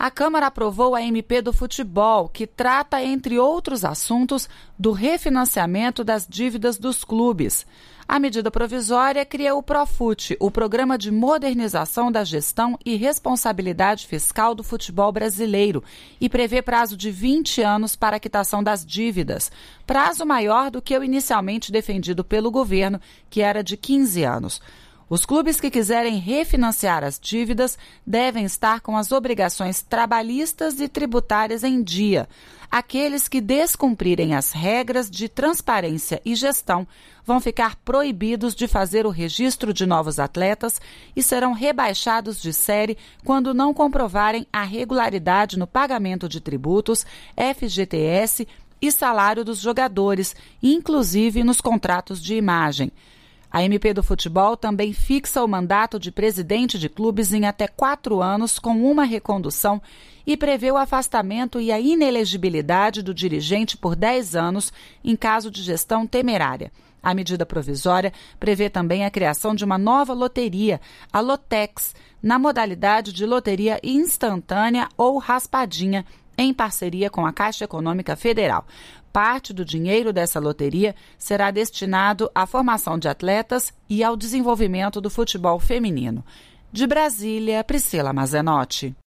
A Câmara aprovou a MP do futebol, que trata, entre outros assuntos, do refinanciamento das dívidas dos clubes. A medida provisória cria o Profut, o Programa de Modernização da Gestão e Responsabilidade Fiscal do Futebol Brasileiro, e prevê prazo de 20 anos para a quitação das dívidas, prazo maior do que o inicialmente defendido pelo governo, que era de 15 anos. Os clubes que quiserem refinanciar as dívidas devem estar com as obrigações trabalhistas e tributárias em dia. Aqueles que descumprirem as regras de transparência e gestão vão ficar proibidos de fazer o registro de novos atletas e serão rebaixados de série quando não comprovarem a regularidade no pagamento de tributos, FGTS e salário dos jogadores, inclusive nos contratos de imagem. A MP do futebol também fixa o mandato de presidente de clubes em até 4 anos com uma recondução e prevê o afastamento e a inelegibilidade do dirigente por 10 anos em caso de gestão temerária. A medida provisória prevê também a criação de uma nova loteria, a Lotex, na modalidade de loteria instantânea ou raspadinha, em parceria com a Caixa Econômica Federal. Parte do dinheiro dessa loteria será destinado à formação de atletas e ao desenvolvimento do futebol feminino. De Brasília, Priscila Mazenotti.